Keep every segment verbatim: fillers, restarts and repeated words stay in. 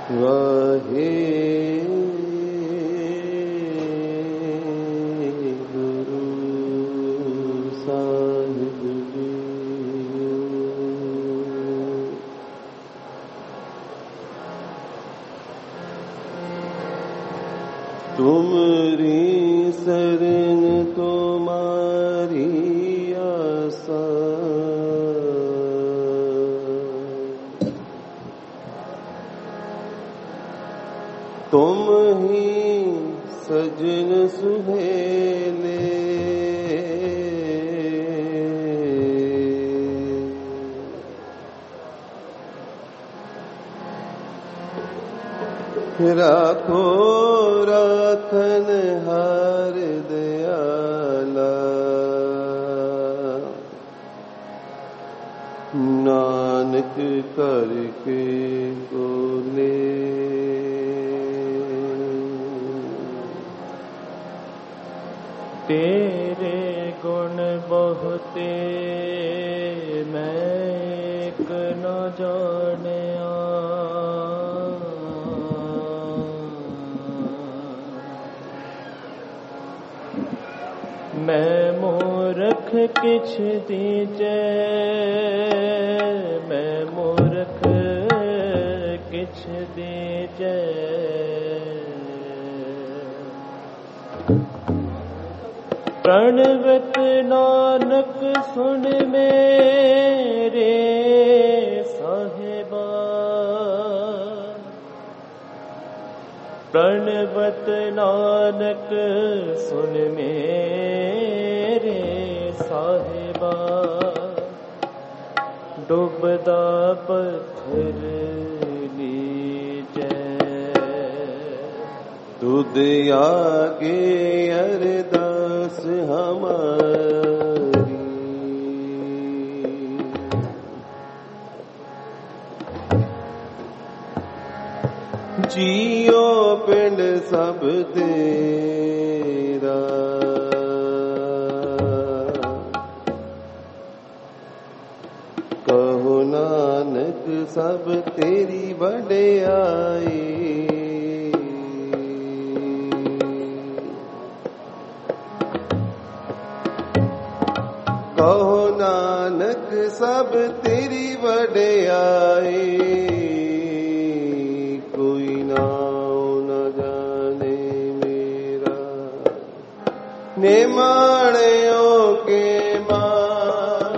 वाहे गुरु साहिब जी। तुमरी शरण तुम्हारी आसा, तुम ही सजन सुहेले। राखो राखन हार दयाला, नानक करके बोले। तेरे गुण बहुते मैं एक न जानिया, मैं मूर्ख किछ दीजे, मैं मूर्ख किछ दीजे। प्रणवत नानक सुन मेरे साहिबा, प्रणवत नानक सुन मेरे साहिबा। डूबदा पत्थर लीजै, तुद आगे अरदास हमारी। जियो पिंड सब तेरा, कहो नानक सब तेरी बड़ाई। कहो नानक सब तेरी बड़ाई। कोई नाम न जाने मेरा, निमाणियों के मां,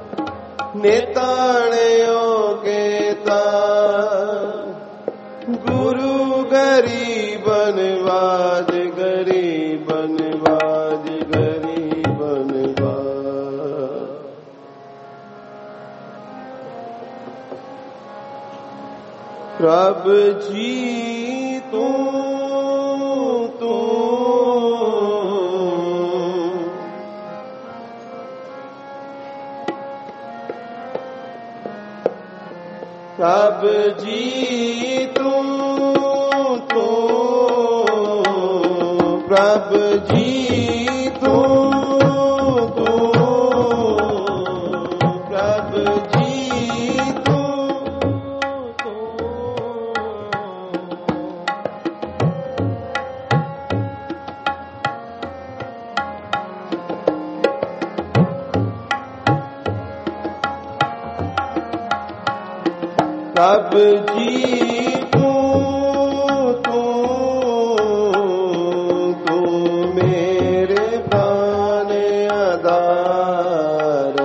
निताणियों के तां। गुरु गरीबन वाज, गरीबन वाज, गरीबन वाज। प्रभ जी तू तू, प्रभ जी तू तू, प्रभ जी तू तू, प्रभ जी तू तू। प्रभ जी तू तू तू, मेरे प्राण आधार।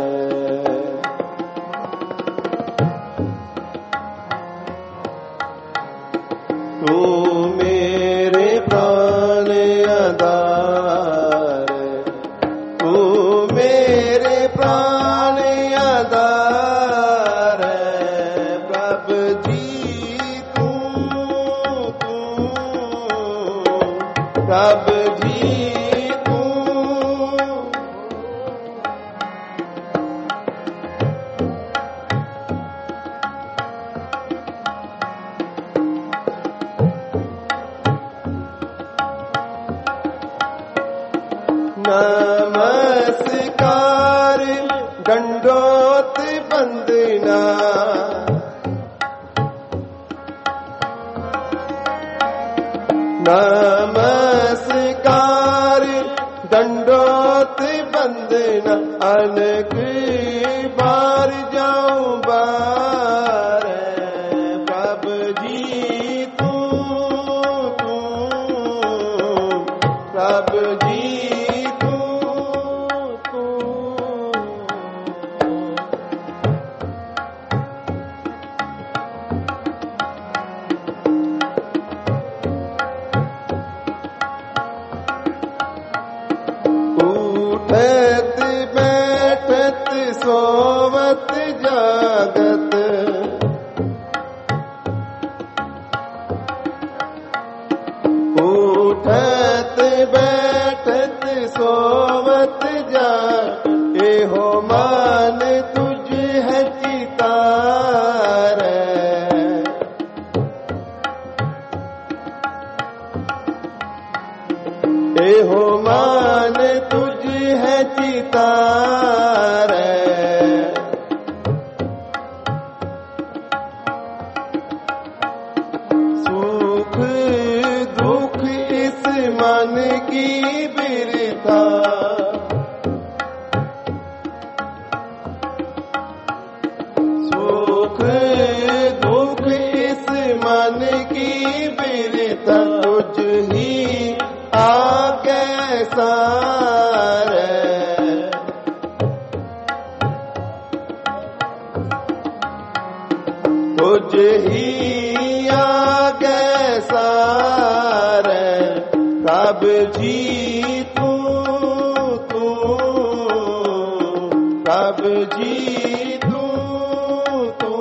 तू मेरे प्राण आधार, तू मेरे प्राण आधार। प्रभ जी तू तू, प्रभ जी तू। नमस्कार दंडोत बंदना, नमस्कार दंडोत बंदना अनेक बार जाऊं बार प्रभु जी तू तू प्रभु जी तू तू उठत बैठत सोवत जागत उठत बैठत सोवत जागत एहो मान तुझ है चितार एहो मान तुझ है चितार सुख दुख इस मन की बिरथा सुख दुख इस मन की बिरथा तुझ ही आगे सारे तुझ ही आगे सारे प्रभु जी तू तू प्रभु जी तू तू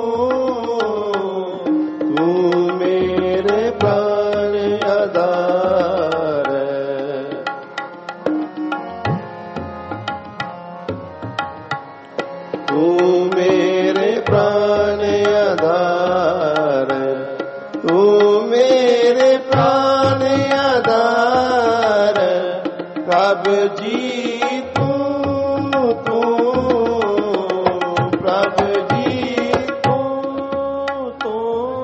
तू मेरे प्राण आधार तू मेरे प्राण आधार तू मेरे प्राण आधार प्रभु जी तू तू प्रभु जी तू तू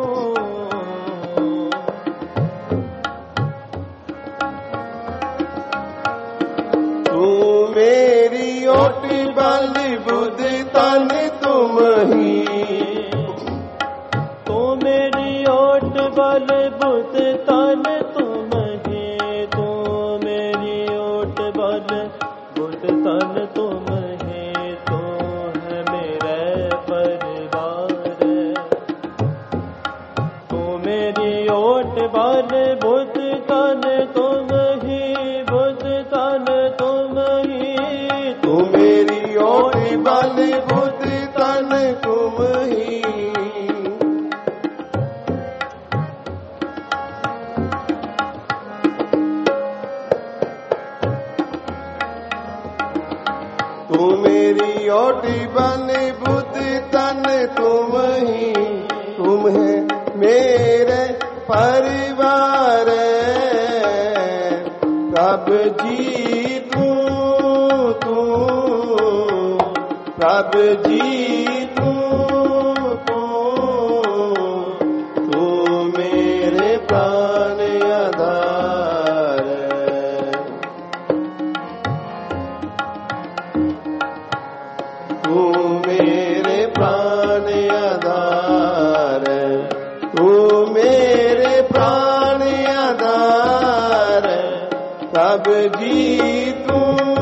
तू मेरी ओट बल बुध तन तुम ही तू मेरी ओट बल बुध तन तुम ही तू मेरी ओट बल बुध तन तुम ही तू है मेरे परिवार तू मेरी ओट बल बुध तन तुम ही बुध तन तुम ही तू मेरी ओट बल बुध तन तुम ही तू मेरी ओट बल बुध तन तुम ही तुम है मेरे परिवार प्रभु जी तू तू प्रभु जी तू तू तू मेरे प्राण आधार तू मेरे प्राण आधार तू मेरे प्राण आधार प्रभु जी तू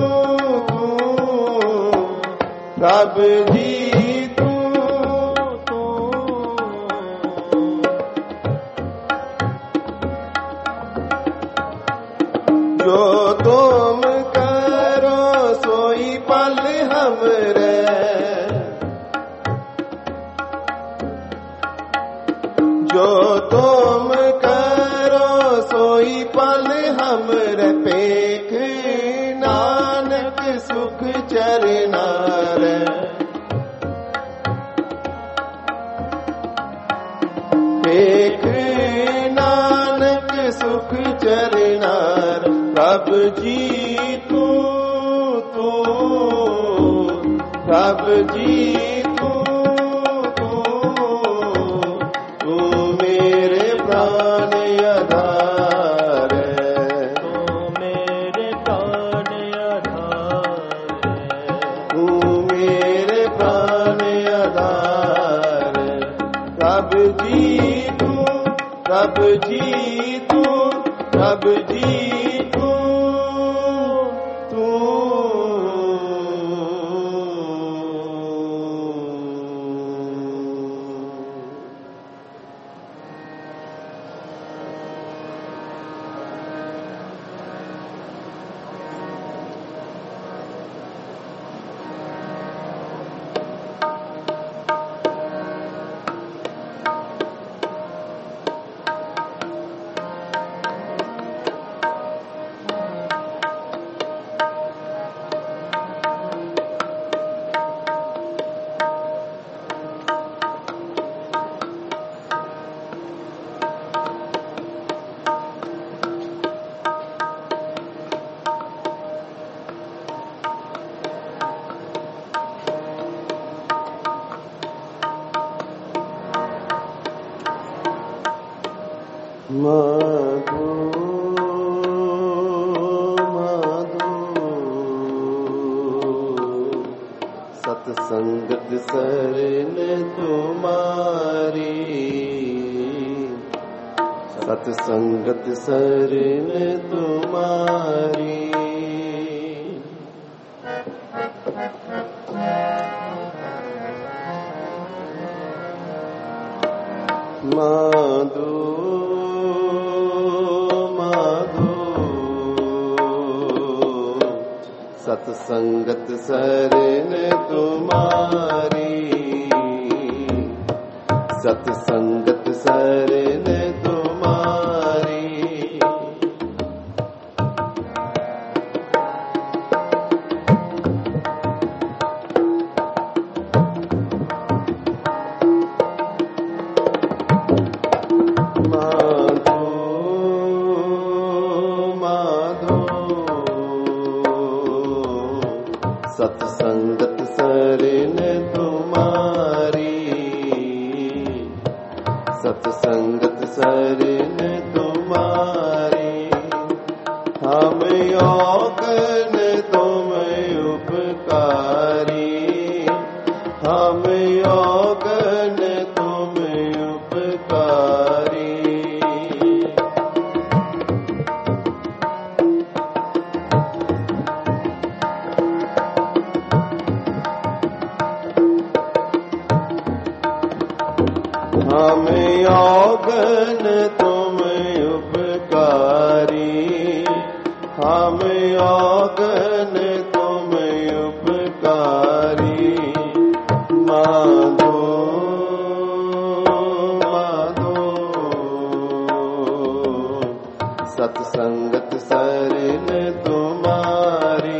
प्रभु जी तू तू जो तुम करो सोई पल हमरे जो तुम करो सोई पल हमरे पेख नानक सुख चरनार पेख नानक सुख चरनार प्रभु जी तू तू प्रभु जी तू तू तू मेरे प्राण आधार जीतू सब जीतू तू माधो माधो सत्संगत शरण तुम्हारी सत्संगत शरण तुम्हारी माधो सत्संगत शरण तुम्हारी सत्संगत शरण तुम्हारी माधो माधो सत्संगत शरण तुम्हारी सत्संगत शरण तुम्हारी हम योगन तुम उपकारी हम योगन तुम उपकारी हम योगन तुम उपकारी हम योगन तुम उपकारी माधो माधो सत्संगत शरण तुम्हारी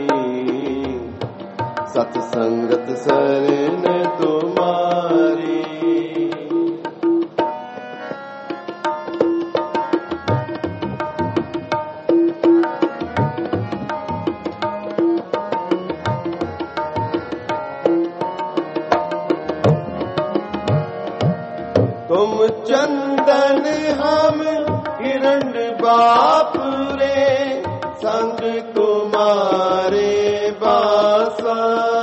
सत्संगत शरण तुम्हारी तुम चंदन हम हिरण्ड बाप रे संग तुम्हारे बासा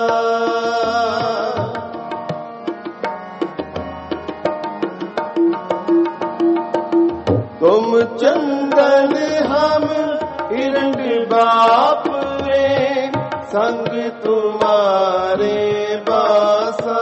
तुम चंदन हम हिरण्ड बाप रे संग तुम्हारे बासा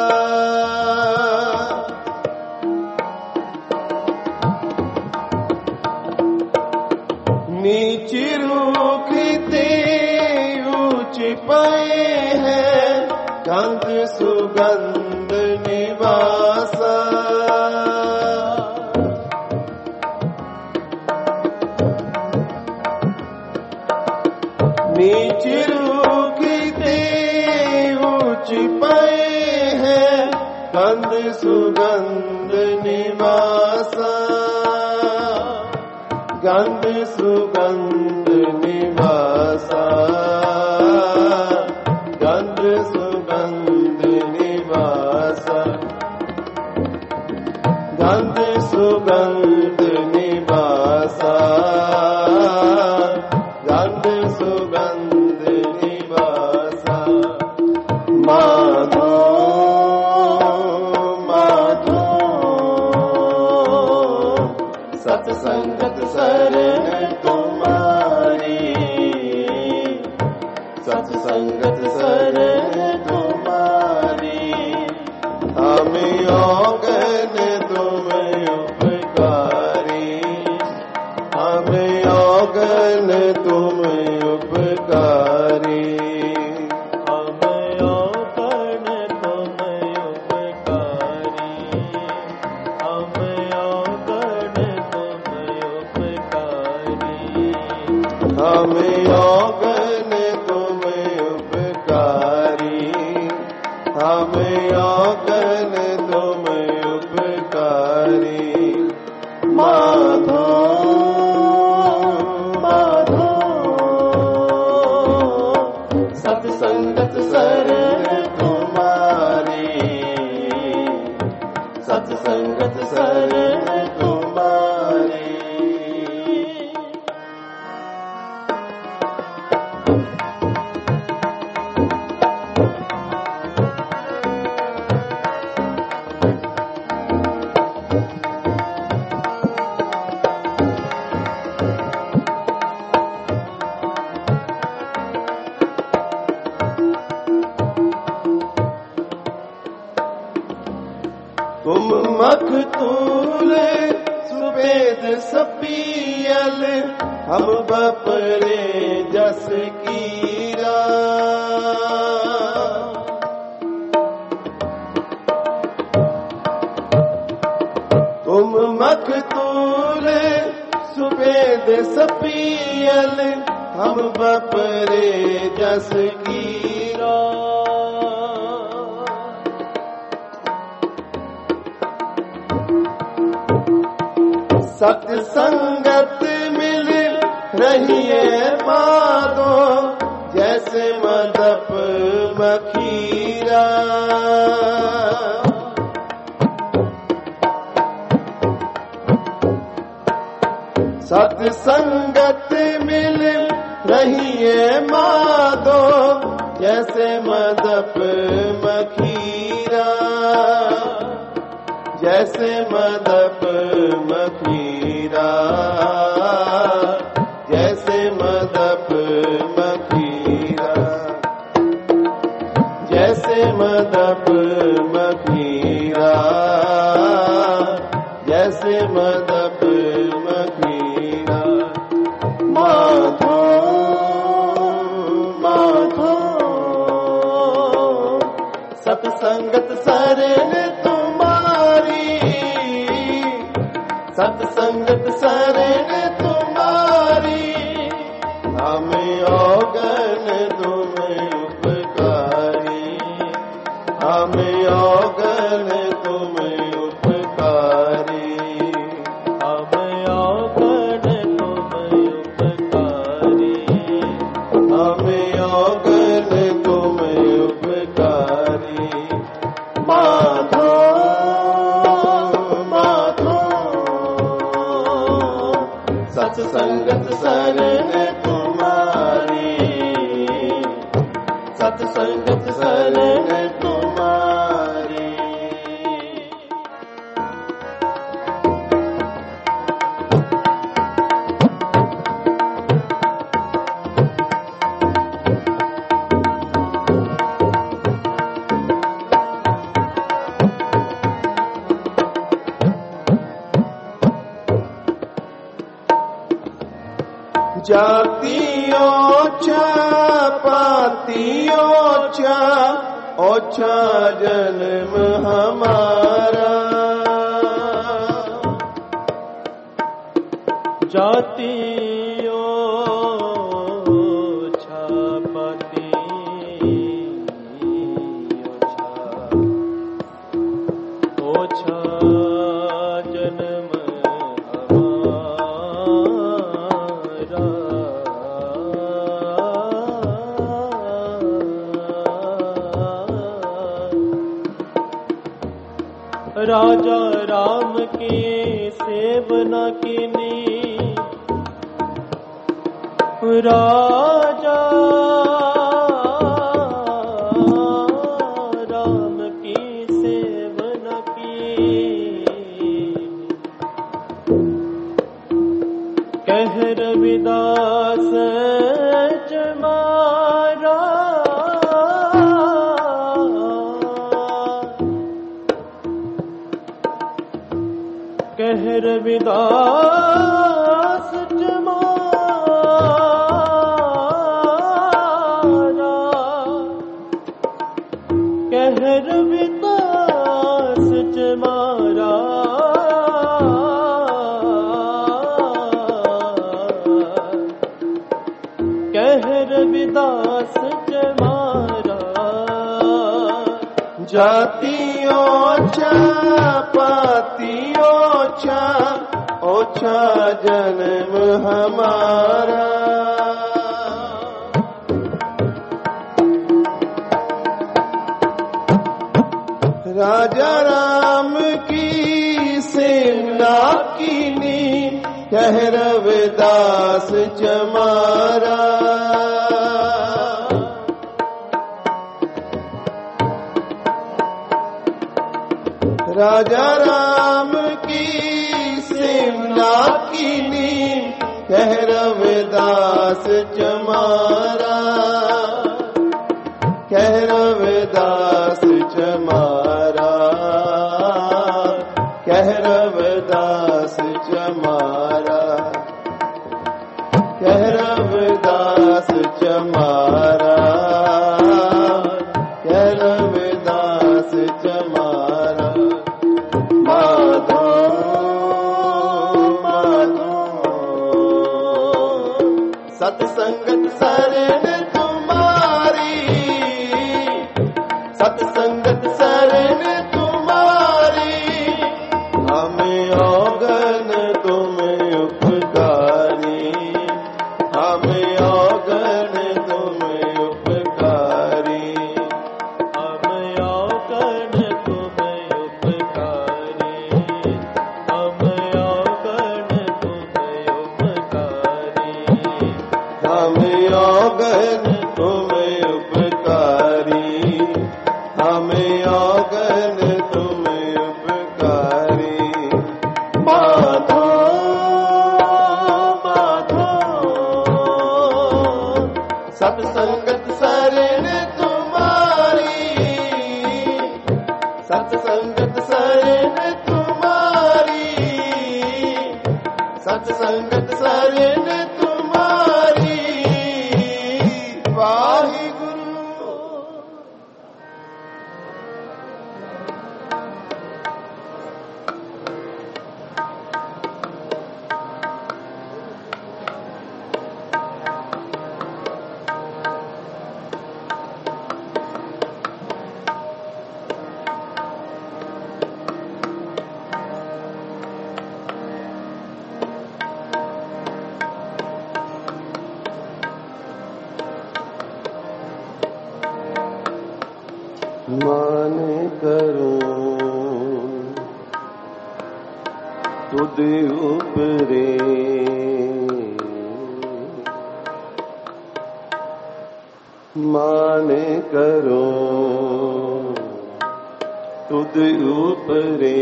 नीची रूखते ऊंच पाए हैं गंध सुगंध निवासा नीची रूखते ऊंच पाए हैं गंध सुगंध निवासा गंध सुगंध निवासा गंध सुगंध निवासा गंध सुगंध निवासा गंध सुगंध निवासा माधो माधो हमें औगन तुम उपकारी। माधो माधो सत्संगत शरण तुम्हारी, सत्संगत शरण तुम्हारी। तुम मखतूल सुबेद सपियल, हम बपरे जस कीरा। तुम मखतूल सुबेद सपियल, हम बपरे जस कीरा। सत्संगत मिल रही है माधो, जैसे मदप मखीरा। सत्संगत मिल रही है माधो, जैसे मदप मखीरा, जैसे मदप मखीरा, जैसे मदप मखीरा, जैसे मदप मखीरा, जैसे मदप मखीरा। माधो माधो सत्संगत शरण तुम्हारी, सत्संगत शरण तुम्हारी। हमें औगन तुम उपकारी, हमें औगन तुम उपकारी, हमें औगन तुम उपकारी, हमें औगन तुम उपकारी। माधो माधो सत्संगत शरण तुम्हारी, सत्संगत शरण तुम्हारी। जाति ओछा पाति ओछा, ओछा जन्म हमारा। जाति ओछा पाति ओछा, ओछा जन्म राजा राम की सेवना कीनी, राजा राम की सेवना की। कह रविदास जमारा, कह रविदास जमारा, कह रविदास जमारा। कह रविदास जमारा, जाति ओछा पाति ओछा ओछा जन्म हमारा। राजा राम की सेना कीनी कह रविदास चमारा। राजा राम की सेना कीनी कह रविदास चमारा। कह रविदास चमारा। कह रविदास चमारा। कह रविदास चमारा। कह रविदास चमारा। माधो माधो सत्संगत शरण तुम्हारी। सत्संगत शरण तुम्हारी। हमें औगन तुम उपकारी। हमें औगन तुम उपकारी। हमें औगन तुम उपकारी। हमें औगन तुम उपकारी। हमें औगन तुम उपकारी। हमें औगन तुम उपकारी। माधो माधो सत्संगत शरण तुम्हारी। सत्संगत शरण तुम्हारी। सत्संगत शरण तुम्हारी। वाहिगुरु। मान करूं तुद उपरे। मान करूं तुद उपरे।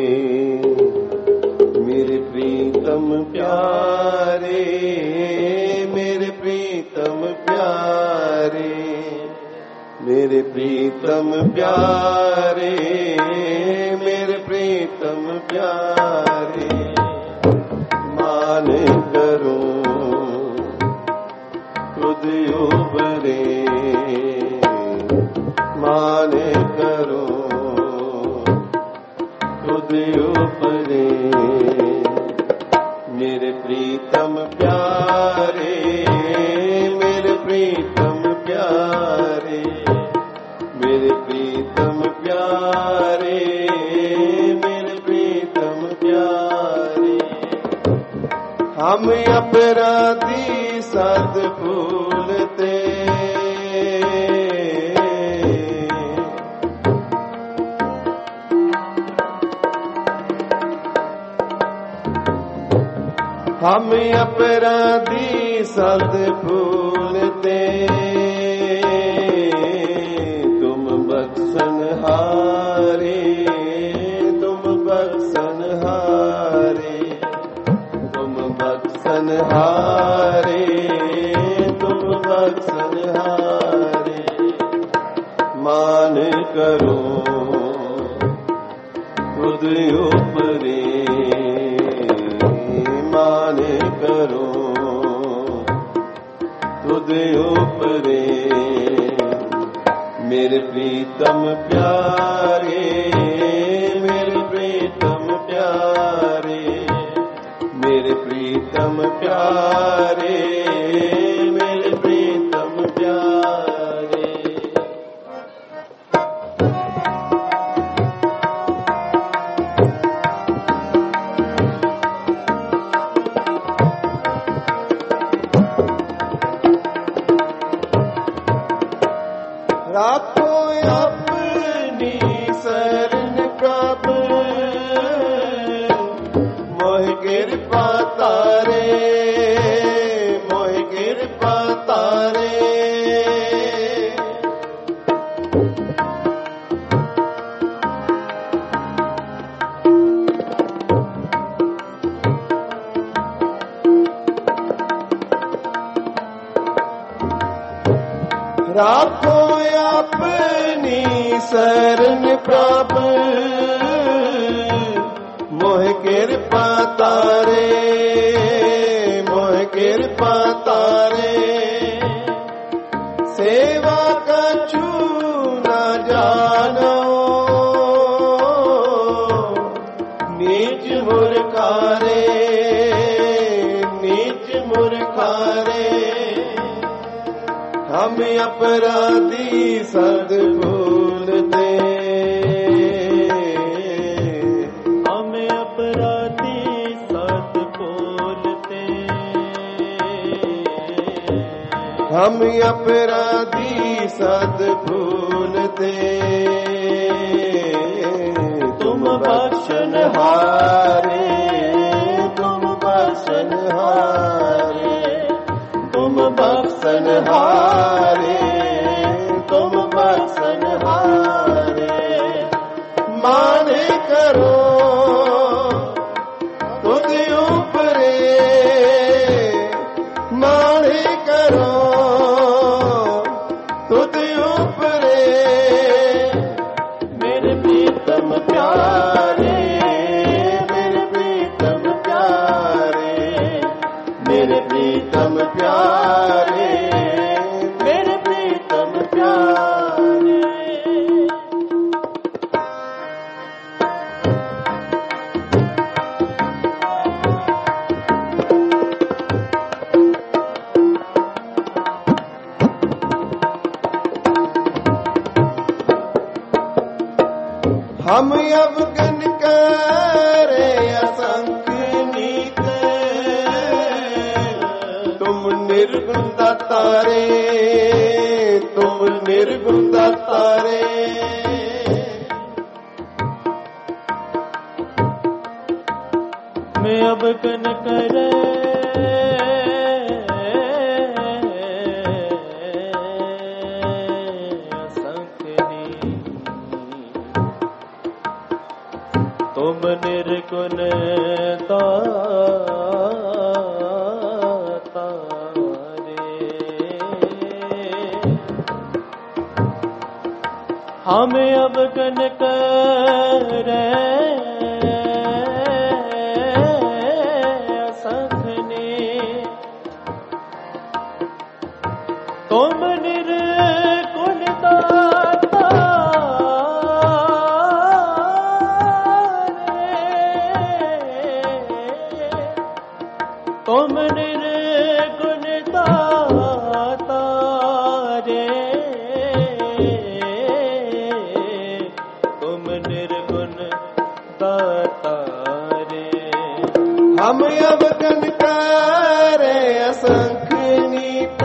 मेरे प्रीतम प्यारे। मेरे प्रीतम प्यारे। मेरे प्रीतम प्यारे। मेरे प्रीतम प्यारे। मान करूं खुद उबरे। मान करूं खुद उबरे। मेरे प्रीतम प्यारे। मेरे प्रीतम प्यारे। मेरे प्रीतम प्यारे। मेरे प्रीतम प्यारे। हम अपराधी सद भूलते। हम अपराधी सद भूलते। तुम बख्शन हारे। तुम बख्शन हारे। तुम बख्शन हारे। तुम बख्शन हारे। मान करो खुद उपरे। मान करो खुद उपरे। मेरे प्रीतम प्यारे। मेरे प्रीतम प्यारे। मेरे प्रीतम प्यारे। मेरे प्रीतम प्यारे। राखो अपनी शरण प्रभु मोह कृपा तारे मोह कृपा तारे राखो अपनी शरण प्रभु मोह कृपा तारे मोह कृपा तारे सेवा कछु न जानो नीच मूर्खारे नीच मूर्खारे हम अपराधी सद भूलते हम अपराधी सद भूलते हम अपराधी सद भूलते तुम बख्शन हारे तुम बख्शन हारे तुम बख्शन हारे तुम बख्शन हारे माने करो खुद ऊपरे माने करो खुद ऊपरे मेरे प्रीतम प्यारे मेरे प्रीतम प्यारे मेरे प्रीतम प्यारे मेरे प्रीतम प्यारे हम अवगन करे असंख्य नीत तुम निर्गुण तारे तुम निर्गुण तारे मैं अब कन करे तुम निर्गुण तारे हमें अब कन करे असखने तुम निर्गुण तुम निर्गुण तारे तुम निर्गुण तारे हम अवगन करे असंख्य नीत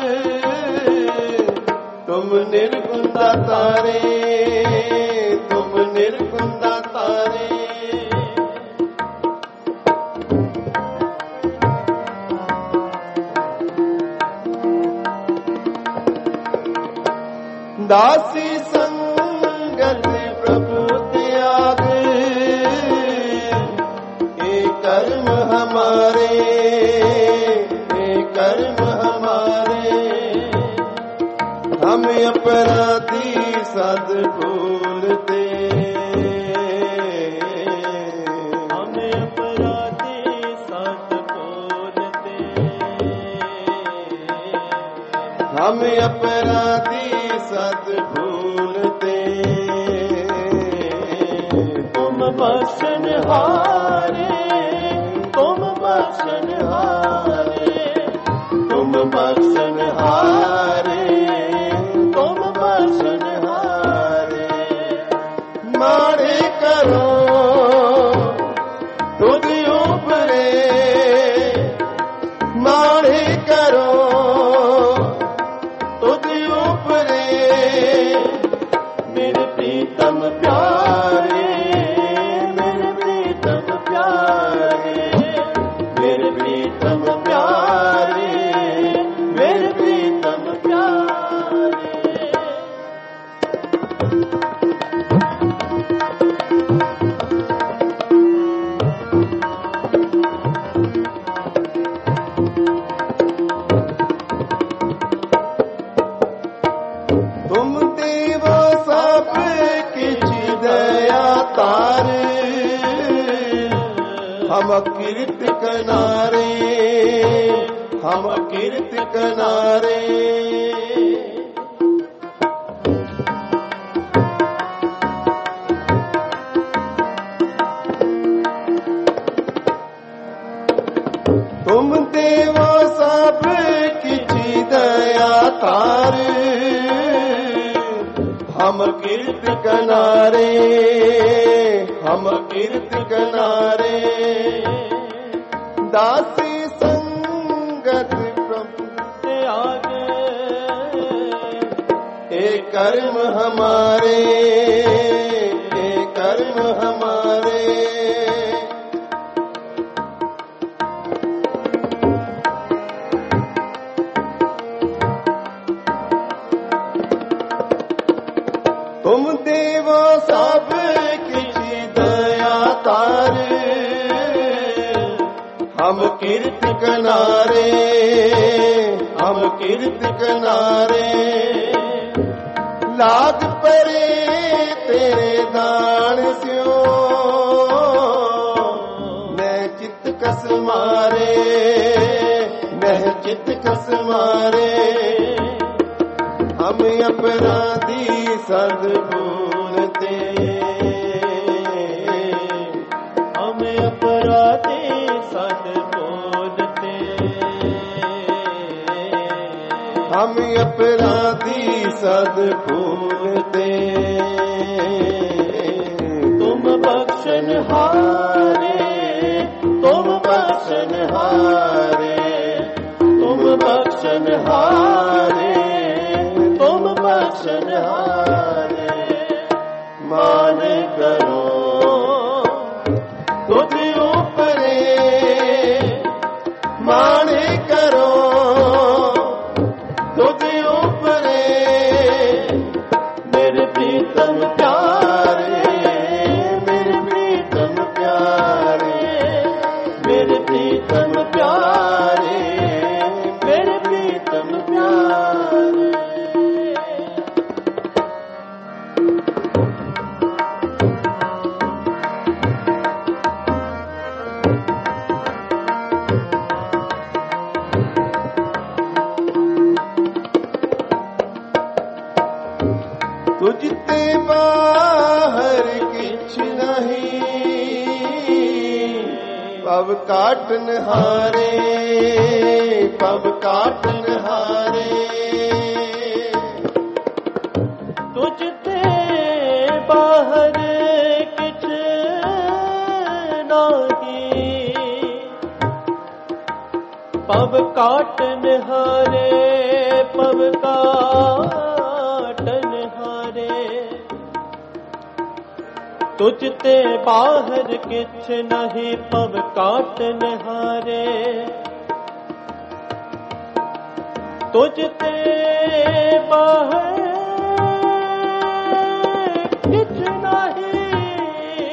तुम निर्गुण तारे तुम निर्गुण तारे दासी संगत प्रभु त्याग ये कर्म हमारे ये कर्म हमारे हम अपराधी सद भूलते हम अपराधी सद भूलते हम अपराधी सद भूलते तुम बख्शन हारे तुम बख्शन हारे तुम बख्शन हारे तुम बख्शन हारे मारे करो खुद ऊपरे मारे करो खुद ऊपरे तुम देवो सब किछ दया तार, हम कीर्त कनारे, हम कीर्त कनारे। तुम देवो सब किछ दया तार, हम कीर्त कनारे, हम कीर्त कनारे। दासी संगत प्रभु से आगे, ए कर्म हमारे, ए कर्म हमारे। तुम देवो सब किछ दया तार, हम कीर्त कनारे, हम कीर्त कनारे। लाग परे तेरे दान स्यो, नह चित कस मारे, नह चित कस मारे। हम अपराधी सद भूलते, हम अपराधी सद बोलते, हम अपराधी सद भूलते। तुम बख्शन हारे, तुम बख्शन हारे, तुम बख्शन हारे, तुम बख्शन हारे। मान करो तुझ ऊपरे, मान करो तुझ ऊपरे। मेरे प्रीतम प्यारे, मेरे प्रीतम प्यारे, मेरे प्रीतम प्यारे, मेरे प्रीतम प्यारे। तुझते बाहर किछ नहीं, पव काटन हारे, पव काटन हारे। तुझते बाहर किछ नाही, पव काटन हारे, पव काटन हारे। तुझते बाहर किछ नहीं, पव काटन हारे। तुझते बाहर किछ नहीं,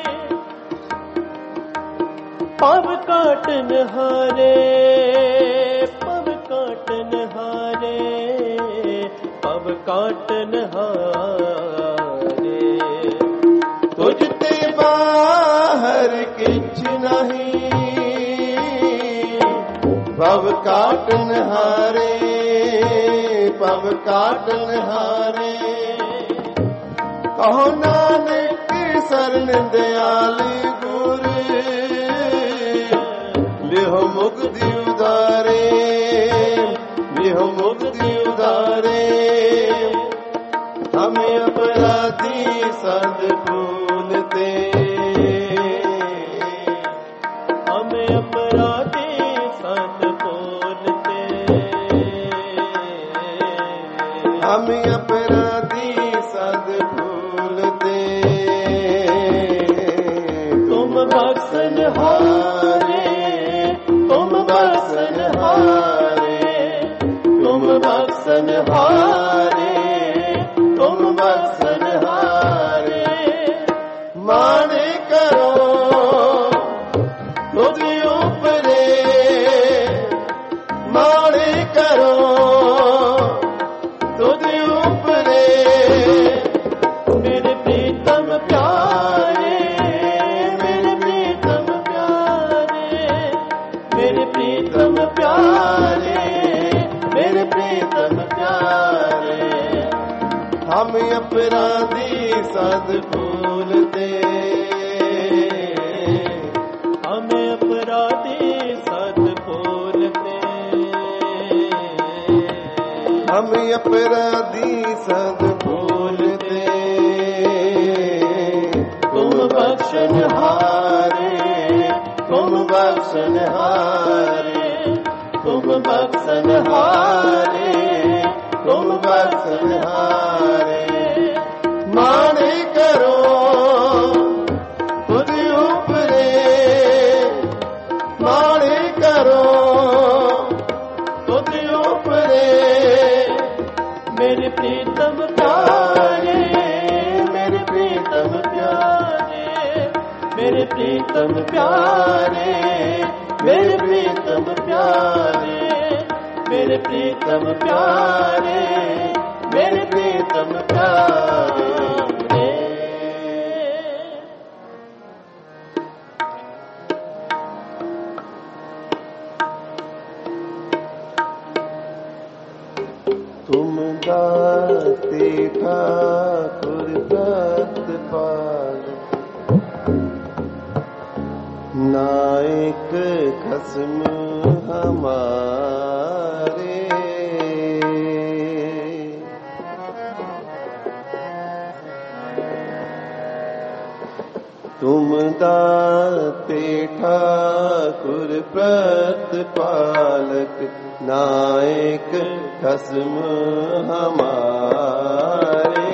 पव काटन हारे, पव काटन हारे, पव काटन हारे। तुझते बाहर किछ नहीं, पव काटन हारे, पव काटन हारे। कहो नानक शरण दयाल गुर, लिहो मुक्ति उदारे, लिहो मुक्ति उदारे। हमें अपराधी सद भूलते, हमें अपराधी सद बोलते, हमें अपराधी सद भूलते। तुम बख्शन हारे, तुम बख्शन हारे, तुम बख्शन हारे, तुम बख्शन हारे। अपराधी सद भूलते, हमें अपराधी सद भूलते, हम अपराधी सद भूलते, तुम बख्शनहारे, तुम बख्शनहारे, तुम बख्शनहारे, तुम बख्शनहारे। माने करो खुद ऊपरे, माने करो खुद ऊपरे, मेरे प्रीतम प्यारे, मेरे प्रीतम प्यारे, मेरे प्रीतम प्यारे, मेरे प्रीतम प्यारे, मेरे प्रीतम प्यारे, मेरे प्रीतम प्यारे। तुम दाते ठाकुर सतपाल, नायक खसम हमारे, तुम दाते ठाकुर प्रतिपालक, नायक खसम हमारे।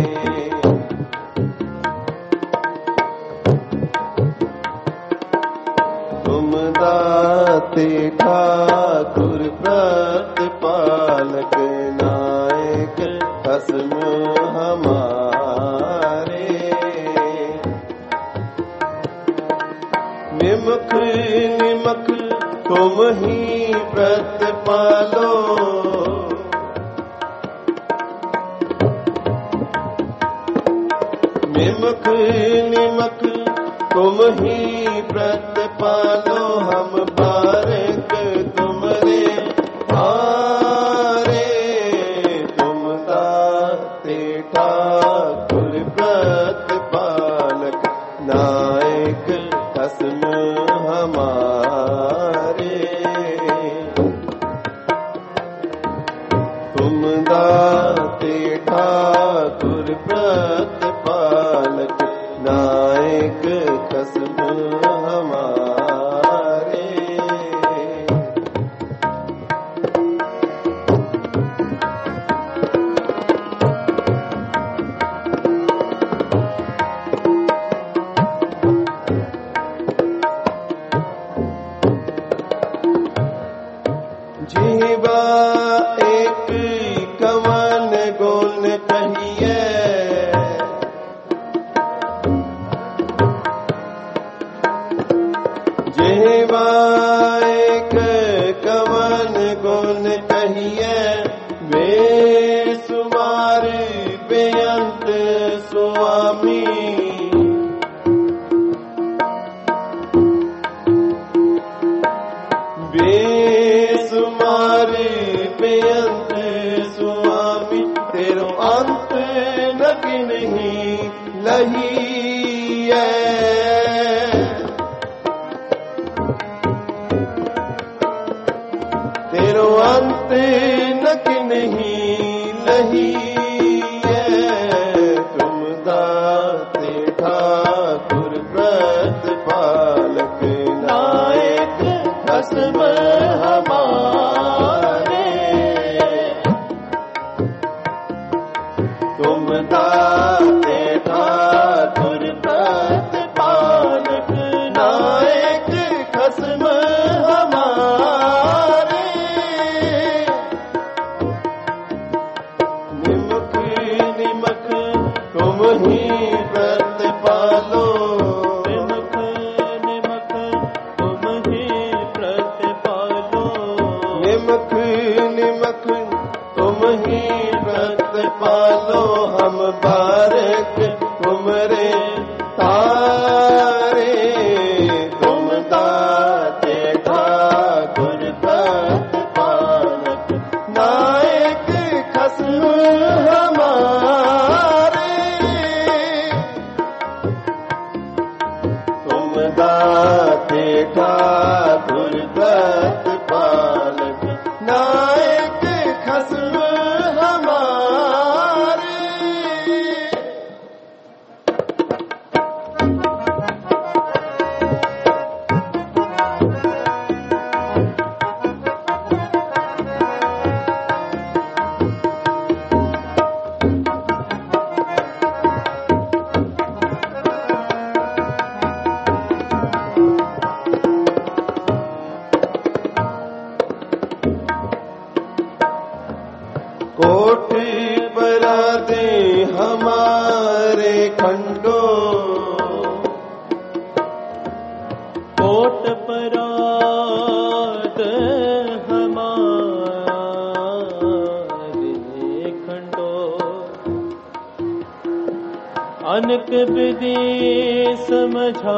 तुम दाते ठाकुर प्रतिपालक, नायक खसम हमारे। निमख निमख तुम ही प्रतिपालो, निमख निमख तुम ही प्रतिपालो, हम बारक तुमरे हारे। तुम दाते ठाकुर प्रतिपालक, नायक खसम हमारे। तुम दाते ठाकुर प्रतिपालक, नायक खसम हमारे। जीवा एक कवन गुण कहिए, जीवा एक कवन गुण कहिए, बेसुमार बेअंत स्वामी। बेसुमार बेअंत स्वामी, तेरो अंत नकी नहीं लही है। तेरो अंत नकी नहीं लही है। तुम दाते ठाकुर प्रतिपालक, नायक खसम हमारे। तुम दाते ठाकुर प्रतिपालक, नायक खसम हमारे। निमख निमख तुम ही प्रतिपालो, निमख निमख तुम ही प्रतिपालो, निमख निमख तुम ही प्रतिपालो, हम बारक तुमरे तारे। तुम दाते ठाकुर प्रतिपालक, नायक खसम हमारे। अनक विधि समझा,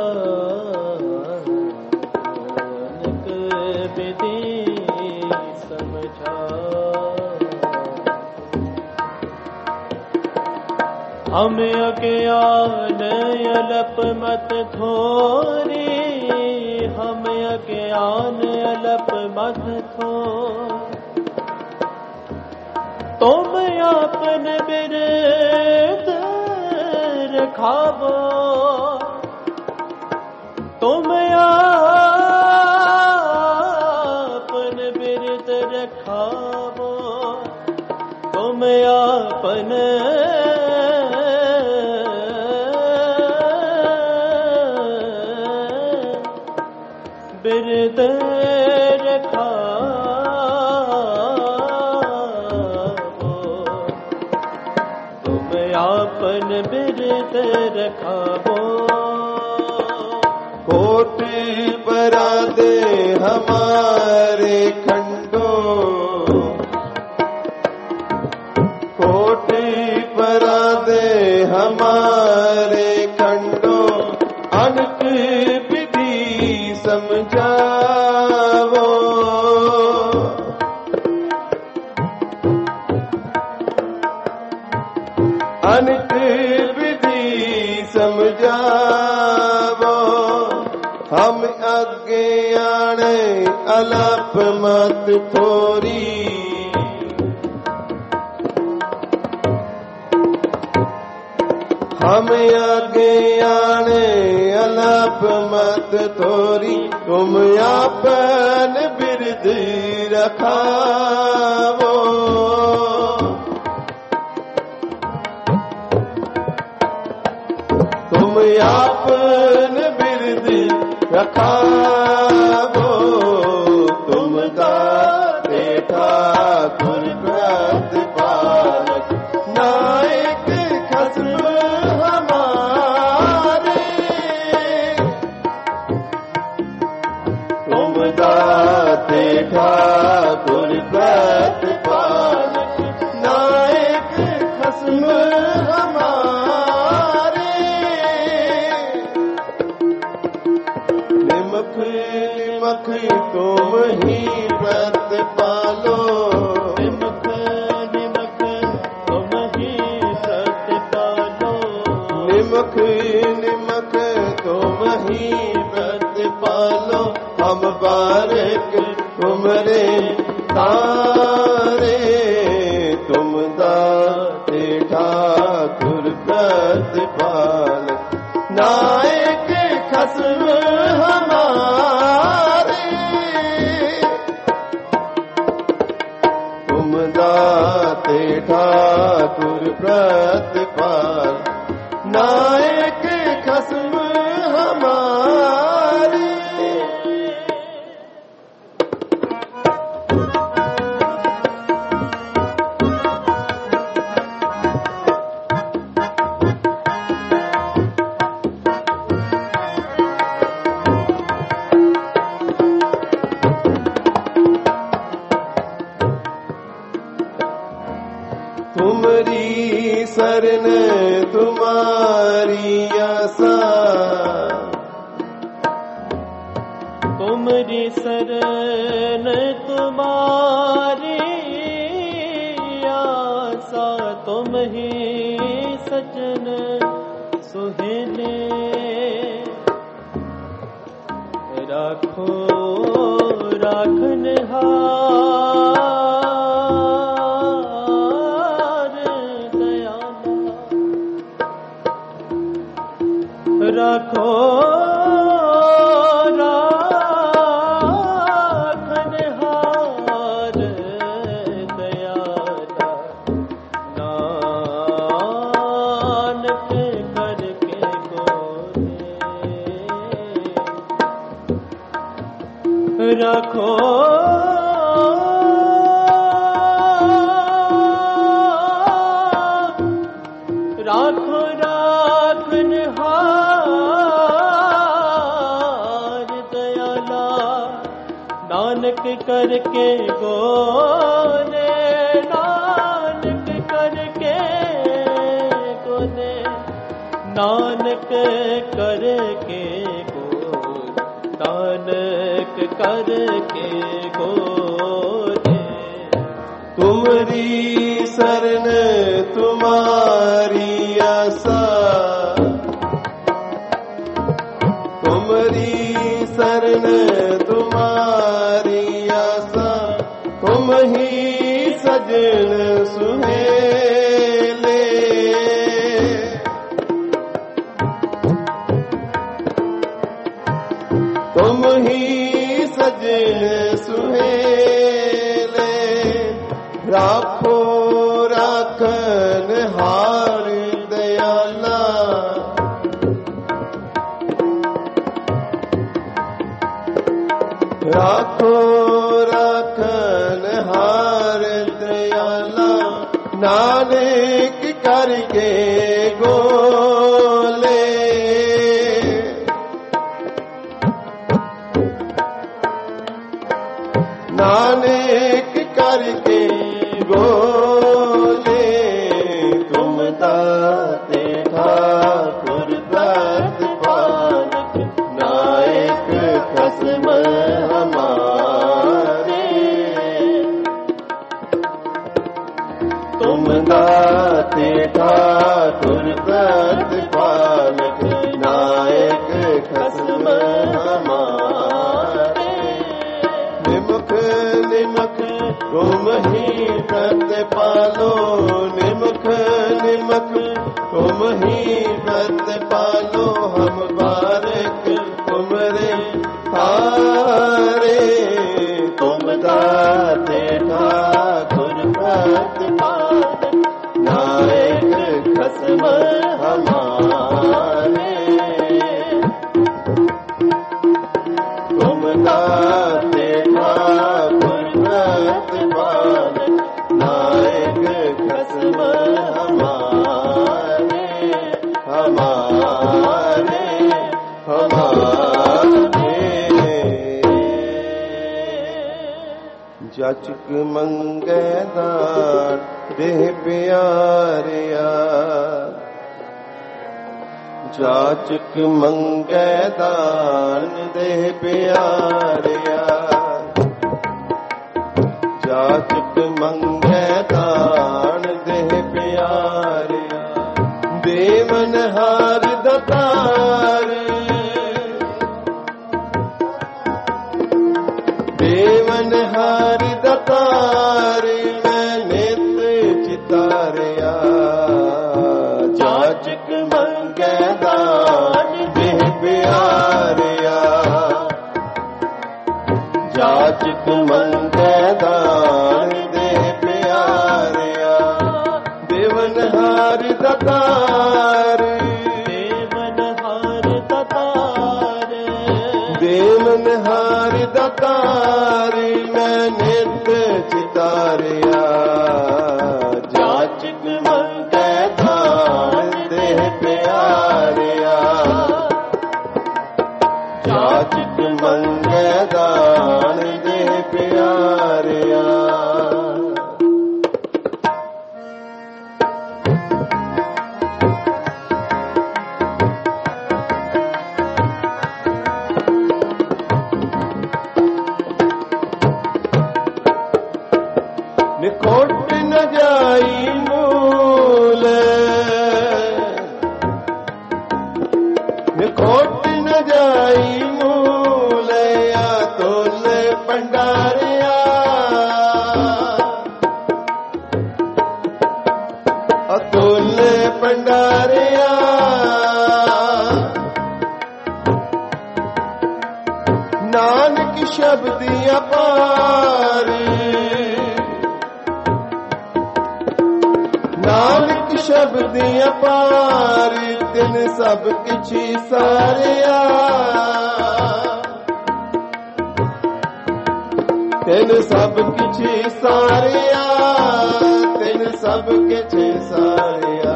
अनक विधि समझा। हम अज्ञान अलप मत थोरी, हम अज्ञान अलप मत थोरी। तुम आपन बिरद रखावो, तुम आपन बिरद रखावो, तुम आपन बिरद रखावो, तुम आपन बिरद रखावो। कोटि बरादे हमारे खंडो, कोटि बरादे हमारे खंडो। अनक विधि समझावो, अनक विधि समझावो। हम अज्ञान अलप मत थोरी, हम अज्ञान अलप मत थोरी। तुम आपन बिरद रखावो, तुम आपन बिरद रखावो। तुम दाते ठाकुर प्रतिपालक, नायक खस्म हमारे। तुम दाते ठाकुर प्रतिपालक, नायक खस्म हमारे। निमख निमख तुम ही प्रतिपालो, निमख निमख तुम ही प्रतिपालो, निमख निमख तुम ही प्रतिपालो। हम बारक तुमरे तारे, तुम दाते ठाकुर प्रतिपालक, नायक खस्म हमारे। तुम दाते ठाकुर प्रतिपालक, नायक खस्म हमारे। तुमरी शरण तुम्हारी आशा, तुमरी शरण तुम्हारी आशा। तुम ही सजन सुहेले, राखो राखनहार दयाला, राखो राखनहार दयाला। नानक करके गोरे, राखो राखो राखनहार दयाला। नानक करके गोरे, नानक करके गोरे। ਨਾਨਕ ਕਰ ਕੇ ਗੋਰ, ਨਾਨਕ ਕਰ ਕੇ ਗੋਰੇ। ਤੁਮਰੀ ਸਰਨ ਤੁਮਾਰੀ ਆਸਾ, ਤੁਮਰੀ ਸਰਨ ਤੁਮਾਰੀ ਆਸਾ, ਤੁਮ ਹੀ ਸਜਣ ਸੁਹੇਲੇ। ਤੁਮ ਹੀ ਸਜਣ ਸੁਹੇਲੇ, ਰਾਖੋ ਰਾਖਨ ਹਾਰ ਦਇਆਲਾ। ਰਾਖੋ ਰਾਖਨ ਹਾਰ ਦਇਆਲਾ, ਨਾਨਕ ਕਰਕੇ ਗੋਲੇ। ਨਾਨਕ ਕਰਕੇ ਗੋਲੇ, ਤੁਮ ਦਾਤੇ ਠਾਕੁਰ ਪ੍ਰਤਿਪਾਲਕ, ਨਾਇਕ ਖਸਮ ਹਮਾਰੇ। ਤੁਮ ਦਾਤੇ ਠਾਕੁਰ ਪ੍ਰਤਿਪਾਲਕ, ਨਾਇਕ ਖਸਮ ਹਮਾਰੇ। ਨਿਮਖ ਨਿਮਖ ਤੁਮ ਹੀ ਪ੍ਰਤਿਪਾਲੋ, ਨਿਮਖ ਨਿਮਖ ਤੁਮ ਹੀ ਪ੍ਰਤਿਪਾਲੋ। ਹਮ ਬਾਰਕ ਤੁਮਰੇ ਤਾਰੇ, ਤੁਮ ਦਾਤੇ ਠਾਕੁਰ ਪ੍ਰਤਿਪਾਲਕ, ਨਾਇਕ ਖਸਮ ਹਮਾਰੇ। ਤੁਮ ਦਾਤੇ ਠਾਕੁਰ ਪ੍ਰਤਿਪਾਲਕ, ਨਾਇਕ ਖਸਮ ਹਮਾਰੇ। ਹਮਾਰੇ ਹਮਾਰੇ। ਜਾਚਕ ਮੰਗੈ ਦਾਨ ਦੇਹ ਪਿਆਰਿਆ, ਜਾਚਕ ਮੰਗੈ ਦਾਨ ਦੇਹ ਪਿਆਰਿਆ। ਜਾਚਕ ਮੰਗੈ ਦਾਨ ਦੇਹ ਪਿਆਰਿਆ, ਦੇਵਨ ਹਾਰ ਦਾਤਾਰ। ਦੇਵਨ ਹਾਰ ਦਾਤਾਰ, ਮੈਂ ਨਿਤ ਚਿਤਾਰਿਆ। ਜਾਚਕ ਮੰਗੈ ਦਾਨ ਦੇਹ ਪਿਆਰਿਆ, ਜਾਚਕ ਮੰਗੈ ਦਾਨ ਦੇਹ ਪਿਆਰਿਆ। ਦੇਵਨ ਹਾਰ ਦਾਤਾਰ, ਦੇਵਨ ਹਾਰ ਦਾਤਾਰ। ਦੇਵਨ ਹਾਰ ਦਾਤਾਰ, ਮੈਂ ਨਿਤ ਚਿਤਾਰਿਆ। ਜਾਚਕ ਮੰਗੈ ਦਾਨ ਦੇਹ ਪਿਆਰਿਆ, ਜਾਚਕ ਮੰਗੈ ਦਾਨ ਦੇਹ ਪਿਆਰਿਆ। ਨਿਕੋਟ ਨ ਜਾਈ ਮੂਲ, ਨਿਕੋਟ ਨ ਜਾਈ ਮੂਲ। ਅਤੁਲ ਭੰਡਾਰਿਆ, ਅਤੁਲ ਭੰਡਾਰਿਆ। ਨਾਨਕ ਸ਼ਬਦੀ ਅਪਾਰ, ਨਾਨਕ ਸ਼ਬਦੀ ਅਪਾਰ। ਤਿਨ ਸਭ ਕਿਛੀ ਸਾਰਿਆ, ਤਿਨ ਸਭ ਕਿਛੀ ਸਾਰਿਆ। ਤਿਨ ਸਭ ਕਿਛੀ ਸਾਰਿਆ।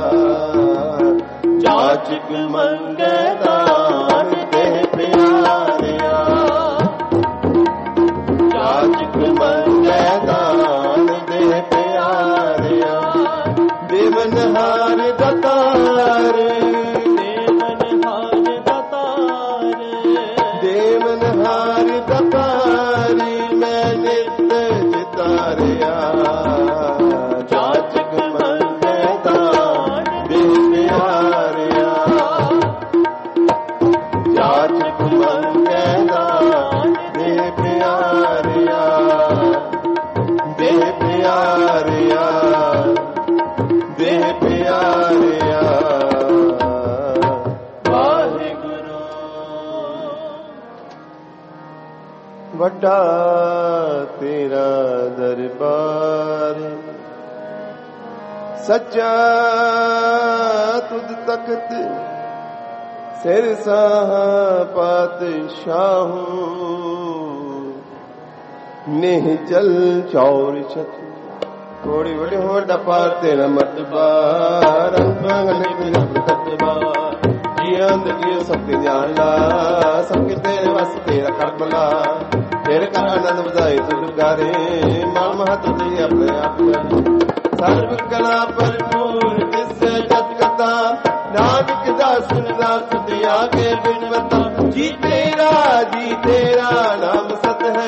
ਜਾਚਕ ਮੰਗੈ ਦਾਨ ਦੇਹ ਪਿਆਰਿਆ, ਜਾਚਕ ਮੰਗੈ ਦਾਨ ਦੇਹ ਪਿਆਰਿਆ। ਦੇਵਨ ਹਾਰ ਦਾਤਾਰ, ਵੱਡਾ ਤੇਰਾ ਦਰਬਾਰ, ਸੱਚਾ ਤੁਧ ਤਖਤ ਸਿਰ ਸਾਹ ਪਾਤਸ਼ਾਹੂ, नेह चल चौर छत थोड़ी बड़ी हो डपा तेरा मतबा, रंग मंगल तेरा प्रकटबा, जियंद जियो सबके ध्यान ला, सबके तेरे वस तेरा करबला, तेरे कर आनंद बधाई तुझ गारे, माल महत तुझे अपने आप सर्व कला भरपूर तिस जत कथा, नानक दास दास तुझे आगे बिन बता, जी तेरा जी तेरा नाम सत है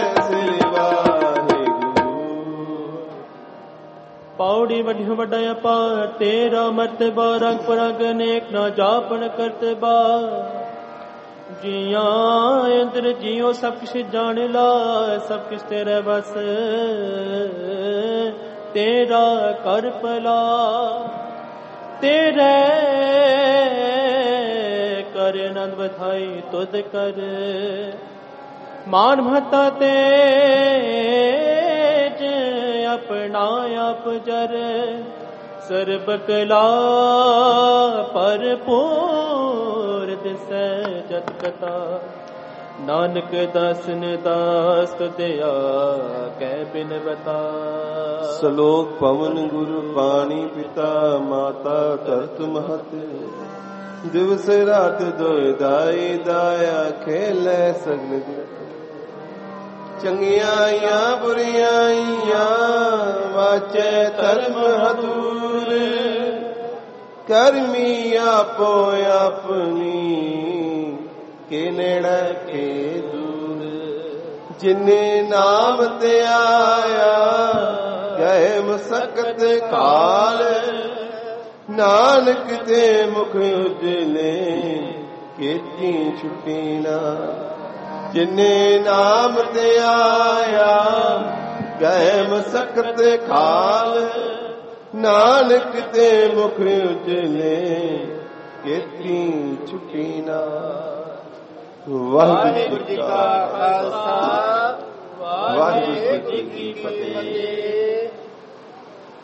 पौड़ी वड्ढ वड्डाया पार, तेरा मर्तबा रंग परंग अनेक ना जापन करतबा, जिया अंदर जियो सब किश जान ला, सब किश तेरे बस तेरा कर भला, तेरे कर आनंद बधाई तुद कर, मान महता ते अपना आप जर, सर्ब कला भरपूर दिसै जत कथा, नानक दास ने दास तुझया कै बिन बता। सलोक पवन गुरु पानी पिता माता धरत महत, दिवस रात दोय दाई दाया खेलै सगल जगत, चंगियां बुरियां वाचे धर्म हदूर, करमी आपो अपनी के नेड़ा के दूर, जिन्ने नाम ते आया गए मुसकत काल, नानक ते मुख उजले केती छुट्टी ना, जिन्ने नाम ते आया गए मसकत खाल, नानक ते मुख उजले केती छुट्टी ना। वाहिगुरू जी का खालसा, वाहिगुरू जी की फतेह।